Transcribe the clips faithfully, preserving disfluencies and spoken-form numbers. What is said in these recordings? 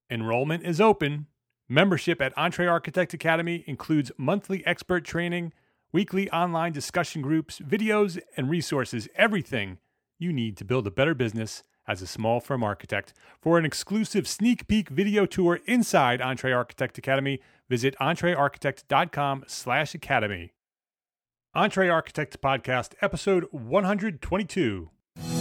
Enrollment is open. Membership at EntreArchitect Academy includes monthly expert training, weekly online discussion groups, videos, and resources, everything you need to build a better business as a small firm architect. For an exclusive sneak peek video tour inside EntreArchitect Academy, visit entrearchitect.com slash academy. EntreArchitect Podcast, episode one hundred twenty-two.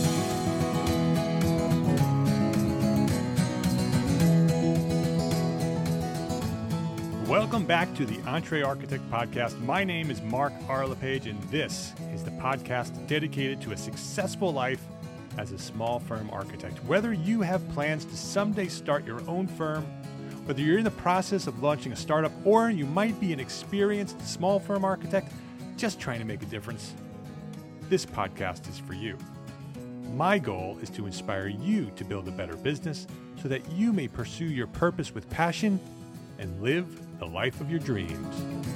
Welcome back to the EntreArchitect Podcast. My name is Mark R. LePage, and this is the podcast dedicated to a successful life as a small firm architect. Whether you have plans to someday start your own firm, whether you're in the process of launching a startup, or you might be an experienced small firm architect just trying to make a difference, this podcast is for you. My goal is to inspire you to build a better business so that you may pursue your purpose with passion and live the life of your dreams.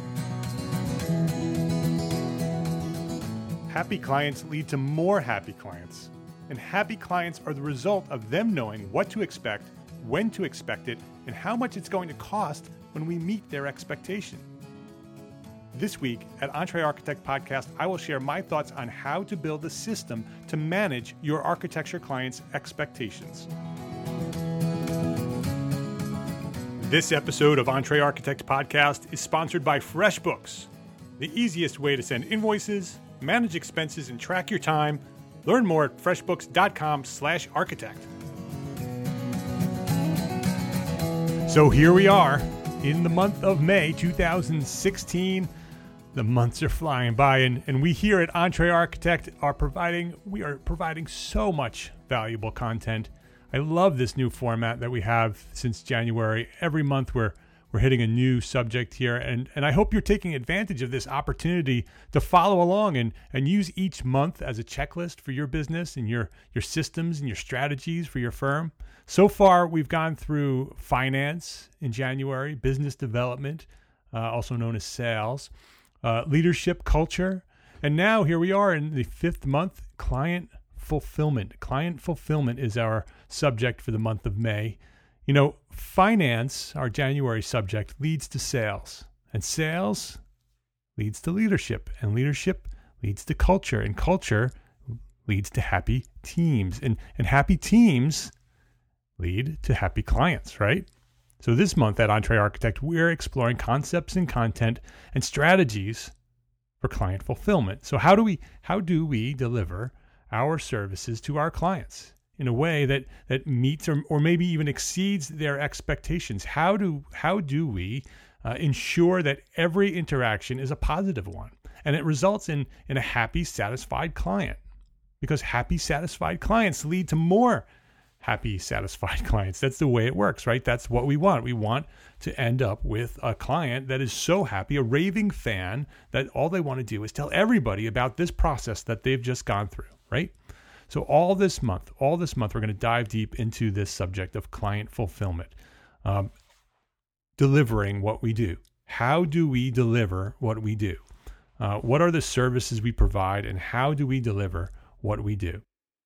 Happy clients lead to more happy clients, and happy clients are the result of them knowing what to expect, when to expect it, and how much it's going to cost when we meet their expectation. This week at EntreArchitect Podcast, I will share my thoughts on how to build a system to manage your architecture clients' expectations. This episode of EntreArchitect Podcast is sponsored by FreshBooks, the easiest way to send invoices, manage expenses, and track your time. Learn more at freshbooks.com slash architect. So here we are in the month of May two thousand sixteen. The months are flying by, and, and we here at EntreArchitect are providing, we are providing so much valuable content. I love this new format that we have since January. Every month we're we're hitting a new subject here, and, and I hope you're taking advantage of this opportunity to follow along and, and use each month as a checklist for your business and your, your systems and your strategies for your firm. So far, we've gone through finance in January, business development, uh, also known as sales, uh, leadership, culture, and now here we are in the fifth month, client fulfillment. Client fulfillment is our subject for the month of May. You know, finance, our January subject, leads to sales, and sales leads to leadership, and leadership leads to culture, and culture leads to happy teams, and, and happy teams lead to happy clients, right? So this month at EntreArchitect, we're exploring concepts and content and strategies for client fulfillment. So how do we how do we deliver our services to our clients in a way that that meets or, or maybe even exceeds their expectations? How do how do we uh, ensure that every interaction is a positive one and it results in in a happy, satisfied client? Because happy, satisfied clients lead to more happy, satisfied clients. That's the way it works, right? That's what we want. We want to end up with a client that is so happy, a raving fan, that all they want to do is tell everybody about this process that they've just gone through, right? So all this month, all this month, we're going to dive deep into this subject of client fulfillment, um, delivering what we do. How do we deliver what we do? Uh, what are the services we provide, and how do we deliver what we do?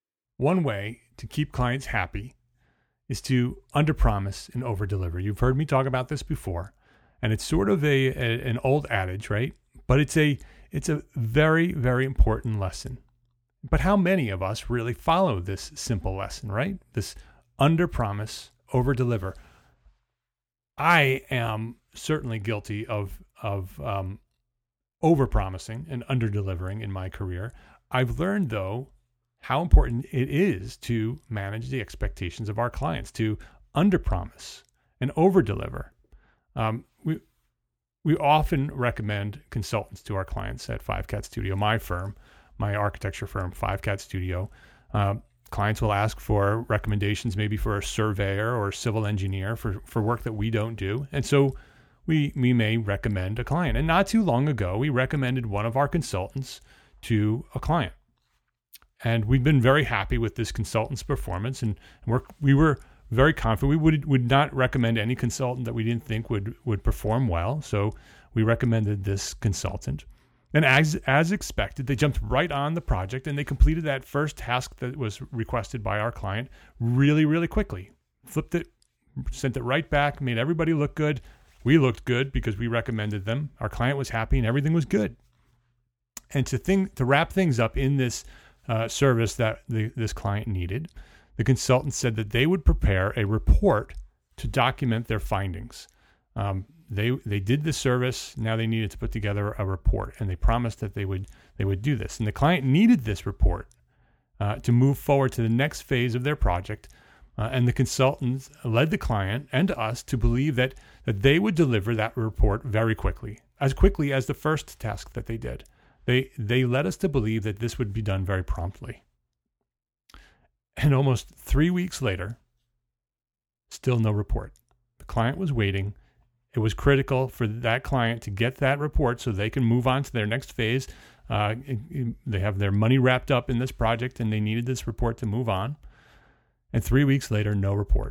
One way to keep clients happy is to underpromise and overdeliver. You've heard me talk about this before, and it's sort of a, a an old adage, right? But it's a it's a very, very important lesson. But how many of us really follow this simple lesson, right? This underpromise, overdeliver. I am certainly guilty of of um, overpromising and underdelivering in my career. I've learned, though, how important it is to manage the expectations of our clients, to underpromise and overdeliver. Um, we we often recommend consultants to our clients at Five Cat Studio, my firm, my architecture firm, Five Cat Studio. Uh, clients will ask for recommendations, maybe for a surveyor or a civil engineer for, for work that we don't do. And so we we may recommend a client. And not too long ago, we recommended one of our consultants to a client. And we've been very happy with this consultant's performance, and we're, we were very confident. We would would not recommend any consultant that we didn't think would would perform well. So we recommended this consultant. And as as expected, they jumped right on the project, and they completed that first task that was requested by our client really, really quickly. Flipped it sent it right back, made everybody look good. We looked good because we recommended them. Our client was happy and everything was good. And to think, to wrap things up in this uh, service that the, this client needed, the consultant said that they would prepare a report to document their findings. Um, they they did the service. Now they needed to put together a report, and they promised that they would they would do this. And the client needed this report uh, to move forward to the next phase of their project. Uh, and the consultants led the client and us to believe that that they would deliver that report very quickly, as quickly as the first task that they did. They they led us to believe that this would be done very promptly. And almost three weeks later, still no report. The client was waiting. It was critical for that client to get that report so they can move on to their next phase. Uh, they have their money wrapped up in this project, and they needed this report to move on. And three weeks later, no report.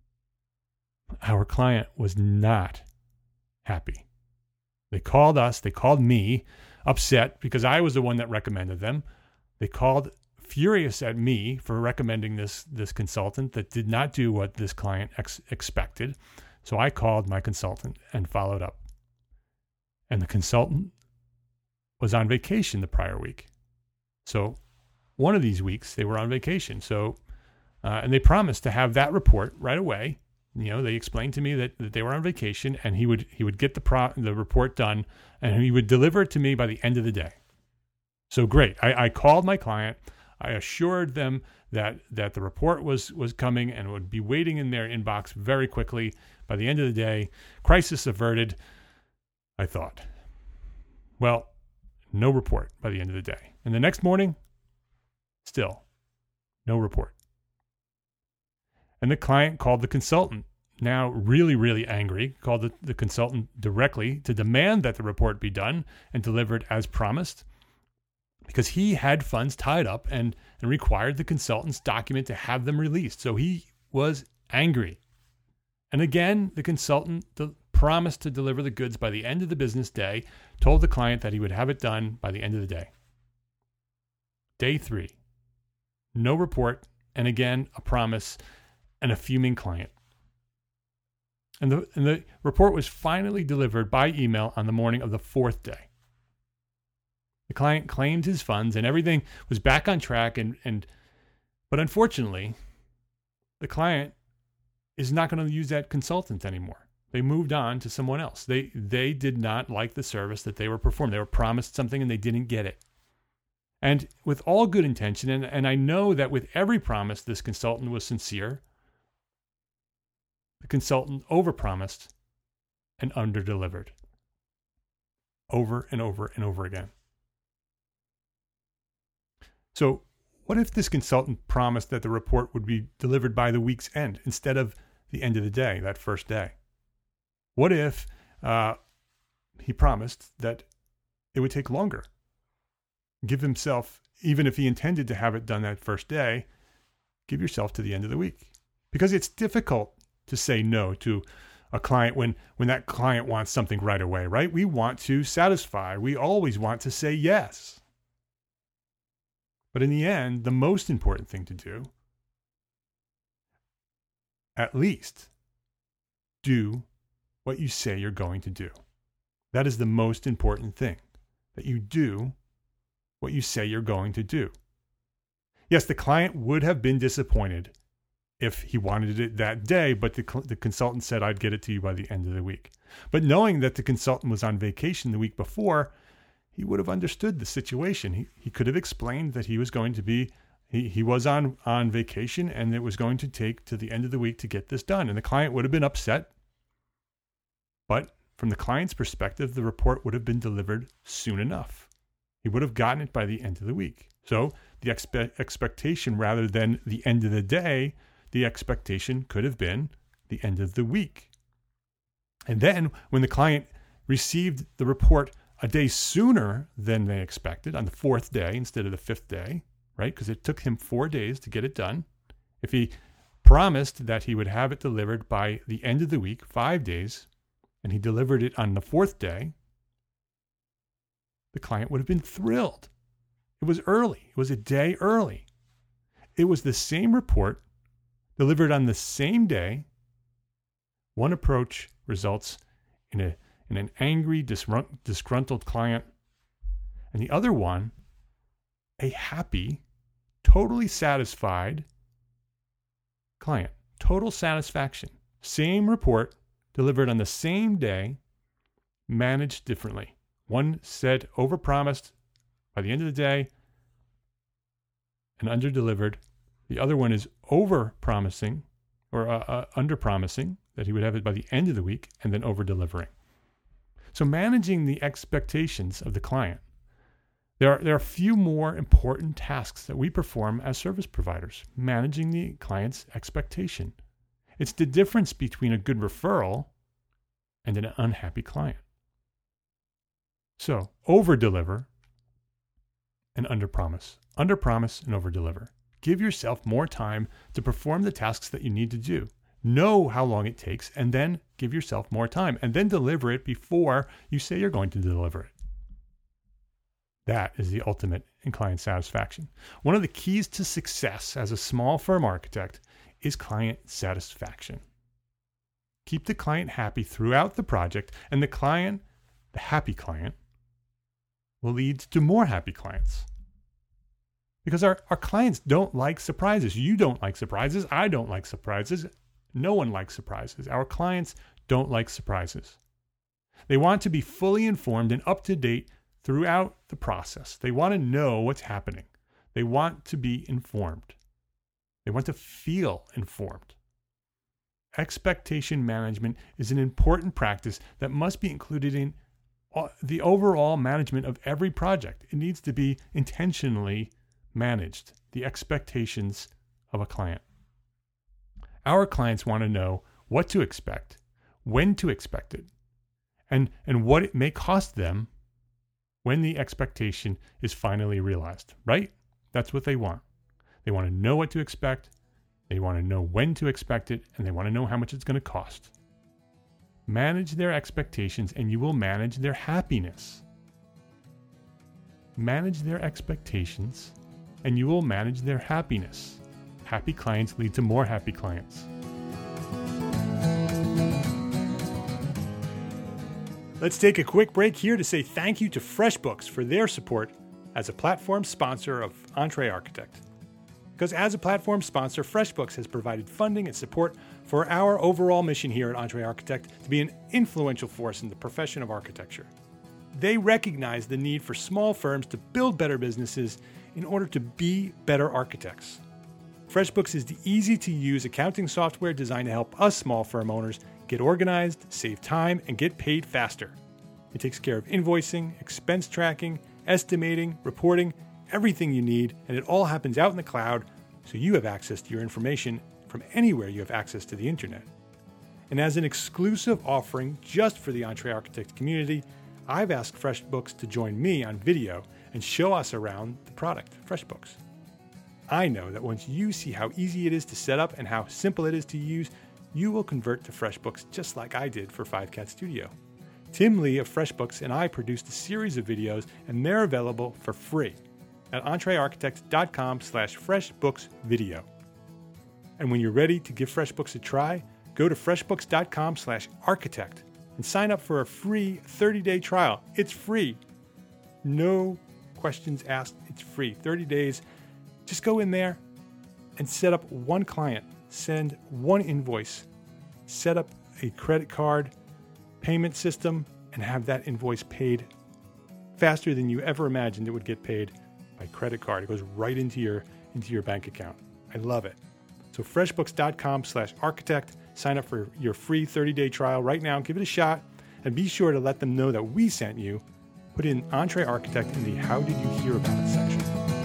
Our client was not happy. They called us, they called me, upset because I was the one that recommended them. They called furious at me for recommending this, this consultant that did not do what this client ex- expected. So I called my consultant and followed up. And the consultant was on vacation the prior week. So one of these weeks they were on vacation. So Uh, and they promised to have that report right away. You know, they explained to me that, that they were on vacation, and he would he would get the pro, the report done, and he would deliver it to me by the end of the day. So great. I, I called my client. I assured them that that the report was was coming and would be waiting in their inbox very quickly by the end of the day. Crisis averted, I thought. Well, no report by the end of the day. And the next morning, still no report. And the client called the consultant, now really, really angry, called the, the consultant directly to demand that the report be done and delivered as promised, because he had funds tied up and, and required the consultant's document to have them released. So he was angry. And again, the consultant the, promised to deliver the goods by the end of the business day, told the client that he would have it done by the end of the day. Day three, no report, and again, a promise, and a fuming client. And the, and the report was finally delivered by email on the morning of the fourth day. The client claimed his funds and everything was back on track. And, and but unfortunately, the client is not going to use that consultant anymore. They moved on to someone else. They they did not like the service that they were performing. They were promised something and they didn't get it. And with all good intention, and, and I know that with every promise, this consultant was sincere, the consultant overpromised and underdelivered over and over and over again. So what if this consultant promised that the report would be delivered by the week's end instead of the end of the day, that first day? What if uh, he promised that it would take longer? Give himself, even if he intended to have it done that first day, give yourself to the end of the week. Because it's difficult to say no to a client when, when that client wants something right away, right? We want to satisfy. We always want to say yes. But in the end, the most important thing to do, at least, do what you say you're going to do. That is the most important thing, that you do what you say you're going to do. Yes, the client would have been disappointed if he wanted it that day, but the, the consultant said, I'd get it to you by the end of the week. But knowing that the consultant was on vacation the week before, he would have understood the situation. He, he could have explained that he was going to be, he, he was on, on vacation and it was going to take to the end of the week to get this done. And the client would have been upset. But from the client's perspective, the report would have been delivered soon enough. He would have gotten it by the end of the week. So the expe- expectation rather than the end of the day, the expectation could have been the end of the week. And then when the client received the report a day sooner than they expected, on the fourth day instead of the fifth day, right? Because it took him four days to get it done. If he promised that he would have it delivered by the end of the week, five days, and he delivered it on the fourth day, the client would have been thrilled. It was early. It was a day early. It was the same report delivered on the same day One approach results in a in an angry, disgruntled client, and the other one, a happy, totally satisfied client. Total satisfaction. Same report, delivered on the same day, managed differently. One said overpromised by the end of the day and underdelivered. The other one is overpromising or uh, uh, underpromising that he would have it by the end of the week and then over-delivering. So managing the expectations of the client. There are, there are a few more important tasks that we perform as service providers, managing the client's expectation. It's the difference between a good referral and an unhappy client. So over-deliver and under-promise. Under-promise and over-deliver. Give yourself more time to perform the tasks that you need to do. Know how long it takes, and then give yourself more time, and then deliver it before you say you're going to deliver it. That is the ultimate in client satisfaction. One of the keys to success as a small firm architect is client satisfaction. Keep the client happy throughout the project, and the client, the happy client, will lead to more happy clients. Because our, our clients don't like surprises. You don't like surprises. I don't like surprises. No one likes surprises. Our clients don't like surprises. They want to be fully informed and up to date throughout the process. They want to know what's happening. They want to be informed. They want to feel informed. Expectation management is an important practice that must be included in the overall management of every project. It needs to be intentionally managed, the expectations of a client. Our clients want to know what to expect, when to expect it, and, and what it may cost them when the expectation is finally realized, right? That's what they want. They want to know what to expect, they want to know when to expect it, and they want to know how much it's going to cost. Manage their expectations and you will manage their happiness. Manage their expectations and you will manage their happiness. Happy clients lead to more happy clients. Let's take a quick break here to say thank you to FreshBooks for their support as a platform sponsor of Entre Architect. Because as a platform sponsor, FreshBooks has provided funding and support for our overall mission here at Entre Architect to be an influential force in the profession of architecture. They recognize the need for small firms to build better businesses in order to be better architects. FreshBooks is the easy-to-use accounting software designed to help us small firm owners get organized, save time, and get paid faster. It takes care of invoicing, expense tracking, estimating, reporting, everything you need, and it all happens out in the cloud, so you have access to your information from anywhere you have access to the internet. And as an exclusive offering just for the Entre Architect community, I've asked FreshBooks to join me on video and show us around the product, FreshBooks. I know that once you see how easy it is to set up and how simple it is to use, you will convert to FreshBooks just like I did for Five Cat Studio. Tim Lee of FreshBooks and I produced a series of videos, and they're available for free at entrearchitect.com slash freshbooksvideo. And when you're ready to give FreshBooks a try, go to freshbooks.com slash architect and sign up for a free thirty-day trial. It's free. No questions asked. It's free. thirty days. Just go in there and set up one client, send one invoice, set up a credit card payment system, and have that invoice paid faster than you ever imagined it would get paid by credit card. It goes right into your into your bank account. I love it. So freshbooks.com slash architect. Sign up for your free thirty-day trial right now. Give it a shot, and be sure to let them know that we sent you. Put in Entre Architect in the How Did You Hear About It section.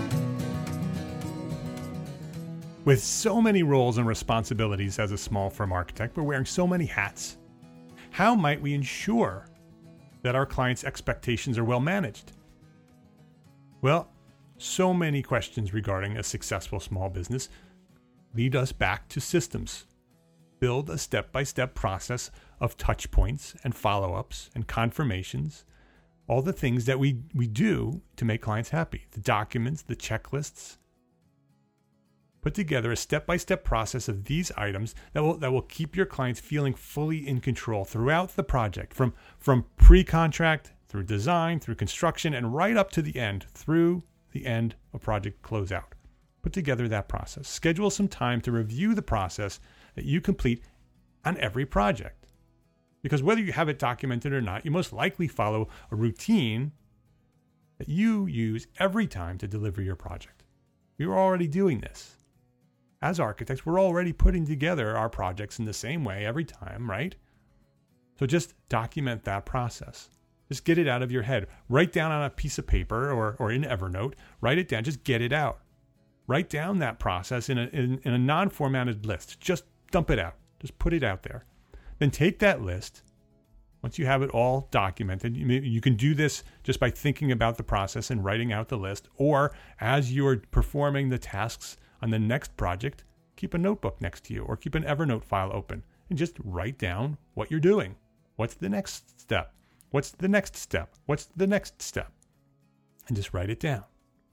With so many roles and responsibilities as a small firm architect, we're wearing so many hats. How might we ensure that our clients' expectations are well managed? Well, so many questions regarding a successful small business lead us back to systems. Build a step-by-step process of touch points and follow-ups and confirmations, all the things that we, we do to make clients happy, the documents, the checklists. Put together a step-by-step process of these items that will that will keep your clients feeling fully in control throughout the project, from, from pre-contract through design, through construction, and right up to the end, through the end of project closeout. Put together that process. Schedule some time to review the process that you complete on every project. Because whether you have it documented or not, you most likely follow a routine that you use every time to deliver your project. You're already doing this. As architects, we're already putting together our projects in the same way every time, right? So just document that process. Just get it out of your head. Write down on a piece of paper or, or in Evernote. Write it down. Just get it out. Write down that process in a, in, in a non-formatted list. Just dump it out. Just put it out there. Then take that list. Once you have it all documented, you, you can do this just by thinking about the process and writing out the list. Or as you're performing the tasks on the next project, keep a notebook next to you or keep an Evernote file open and just write down what you're doing. What's the next step? What's the next step? What's the next step? And just write it down.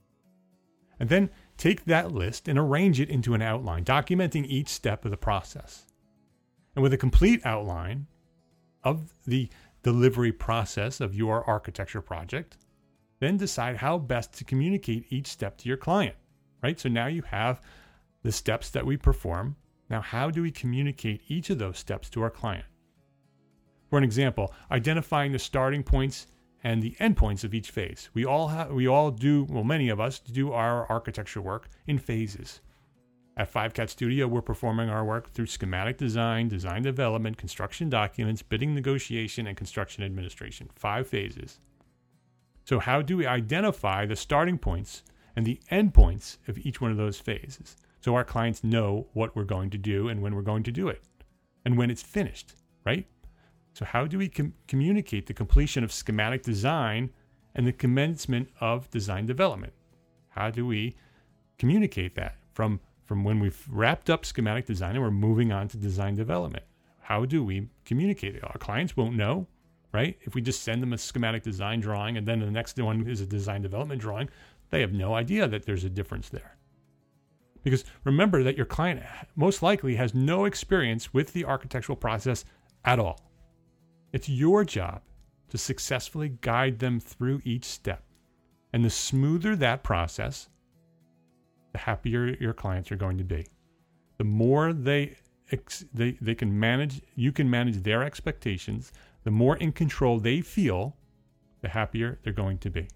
And then take that list and arrange it into an outline, documenting each step of the process. And with a complete outline of the delivery process of your architecture project, then decide how best to communicate each step to your client. Right? So now you have the steps that we perform. Now, how do we communicate each of those steps to our client? For an example, identifying the starting points and the endpoints of each phase. We all have, we all do, well, many of us do our architecture work in phases. At Five Cat Studio, we're performing our work through schematic design, design development, construction documents, bidding negotiation, and construction administration. Five phases. So how do we identify the starting points and the endpoints of each one of those phases, so our clients know what we're going to do and when we're going to do it, and when it's finished, right? So how do we com- communicate the completion of schematic design and the commencement of design development? How do we communicate that from, from when we've wrapped up schematic design and we're moving on to design development? How do we communicate it? Our clients won't know, right? If we just send them a schematic design drawing and then the next one is a design development drawing, they have no idea that there's a difference there. Because remember that your client most likely has no experience with the architectural process at all. It's your job to successfully guide them through each step. And the smoother that process, the happier your clients are going to be. The more they they they can manage, you can manage their expectations, the more in control they feel, the happier they're going to be.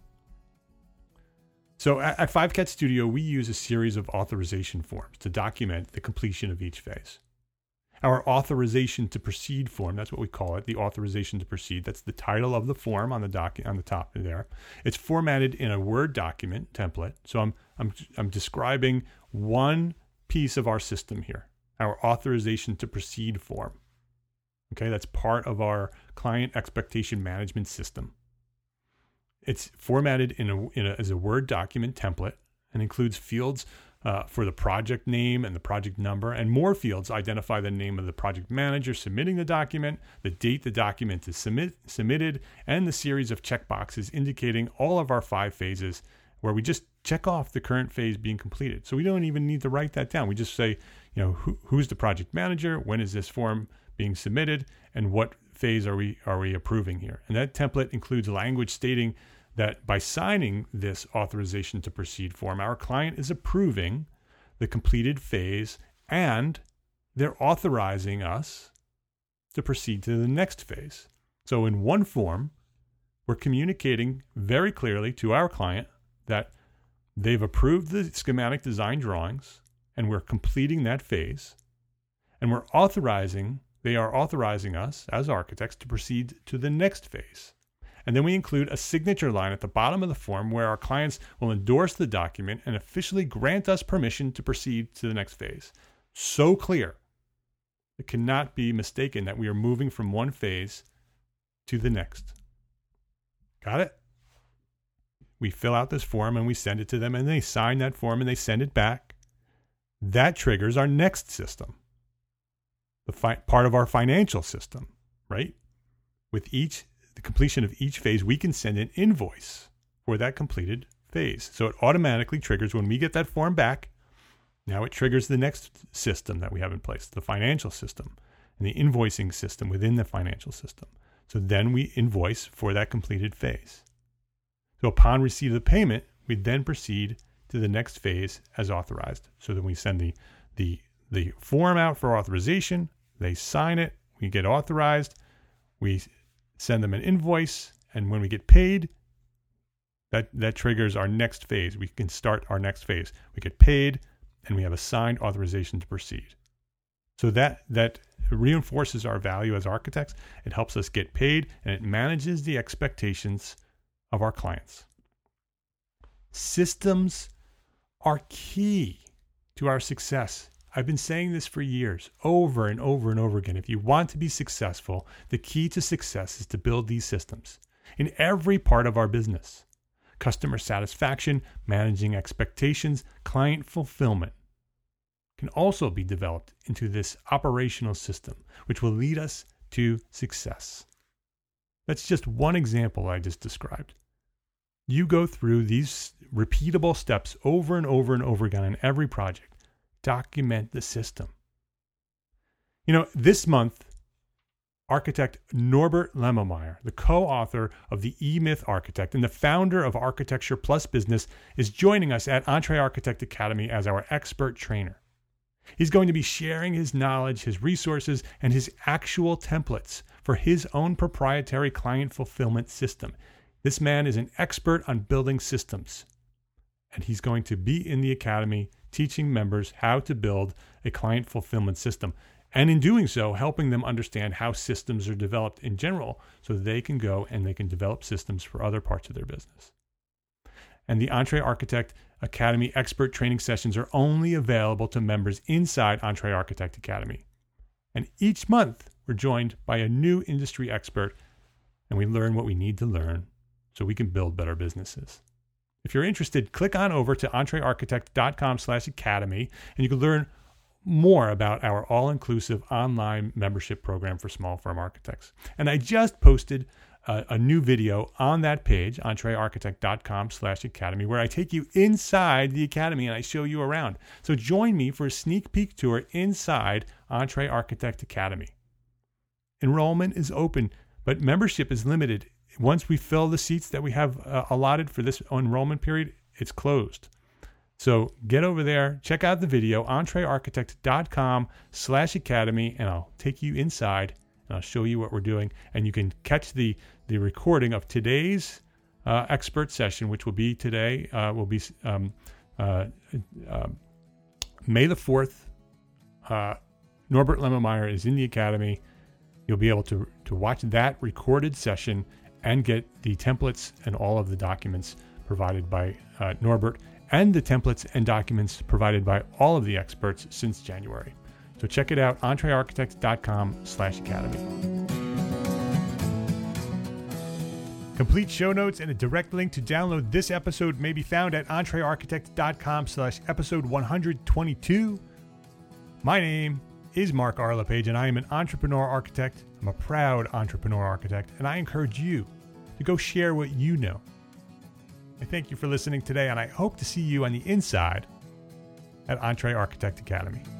So at, at Five Cat Studio, we use a series of authorization forms to document the completion of each phase. Our authorization to proceed form, that's what we call it, the authorization to proceed. That's the title of the form on the doc, on the top there. It's formatted in a Word document template. So I'm I'm I'm describing one piece of our system here, our authorization to proceed form. Okay, that's part of our client expectation management system. It's formatted in a, in a as a Word document template and includes fields uh, for the project name and the project number, and more fields identify the name of the project manager submitting the document, the date the document is submit, submitted, and the series of checkboxes indicating all of our five phases, where we just check off the current phase being completed. So we don't even need to write that down. We just say, you know, who, who's the project manager, when is this form being submitted, and what phase are we are we approving here. And that template includes language stating that by signing this authorization to proceed form, our client is approving the completed phase and they're authorizing us to proceed to the next phase. So in one form, we're communicating very clearly to our client that they've approved the schematic design drawings and we're completing that phase, and we're authorizing, they are authorizing us as architects to proceed to the next phase. And then we include a signature line at the bottom of the form where our clients will endorse the document and officially grant us permission to proceed to the next phase. So clear. It cannot be mistaken that we are moving from one phase to the next. Got it? We fill out this form and we send it to them, and they sign that form and they send it back. That triggers our next system, the fi- part of our financial system, right? With each the completion of each phase, we can send an invoice for that completed phase. So it automatically triggers when we get that form back. Now it triggers the next system that we have in place, the financial system and the invoicing system within the financial system. So then we invoice for that completed phase. So upon receipt of the payment, we then proceed to the next phase as authorized. So then we send the, the, the form out for authorization, they sign it, we get authorized, we send them an invoice, and when we get paid, that, that triggers our next phase. We can start our next phase. We get paid, and we have a signed authorization to proceed. So that that reinforces our value as architects. It helps us get paid, and it manages the expectations of our clients. Systems are key to our success. I've been saying this for years, over and over and over again. If you want to be successful, the key to success is to build these systems in every part of our business. Customer satisfaction, managing expectations, client fulfillment can also be developed into this operational system, which will lead us to success. That's just one example I just described. You go through these repeatable steps over and over and over again on every project. Document the system. You know, this month, architect Norbert Lemmelmeyer, the co-author of the E-Myth Architect and the founder of Architecture Plus Business, is joining us at EntreArchitect Academy as our expert trainer. He's going to be sharing his knowledge, his resources, and his actual templates for his own proprietary client fulfillment system. This man is an expert on building systems, and he's going to be in the academy teaching members how to build a client fulfillment system. And in doing so, helping them understand how systems are developed in general so they can go and they can develop systems for other parts of their business. And the EntreArchitect Academy expert training sessions are only available to members inside EntreArchitect Academy. And each month, we're joined by a new industry expert, and we learn what we need to learn so we can build better businesses. If you're interested, click on over to entrearchitect.com slash academy, and you can learn more about our all-inclusive online membership program for small firm architects. And I just posted a, a new video on that page, entrearchitect.com slash academy, where I take you inside the academy and I show you around. So join me for a sneak peek tour inside EntreArchitect Academy. Enrollment is open, but membership is limited. Once we fill the seats that we have uh, allotted for this enrollment period, it's closed. So get over there, check out the video, entrearchitect.com slash academy, and I'll take you inside and I'll show you what we're doing. And you can catch the, the recording of today's uh, expert session, which will be today, uh, will be um, uh, uh, May the fourth. Uh, Norbert Lemmelmeyer is in the academy. You'll be able to, to watch that recorded session and get the templates and all of the documents provided by uh, Norbert, and the templates and documents provided by all of the experts since January. So check it out, entrearchitect.com slash academy. Complete show notes and a direct link to download this episode may be found at entrearchitect.com slash episode one twenty-two. My name is Mark R. LePage, and I am an entrepreneur architect. I'm a proud entrepreneur architect, and I encourage you to go share what you know. I thank you for listening today, and I hope to see you on the inside at EntreArchitect Academy.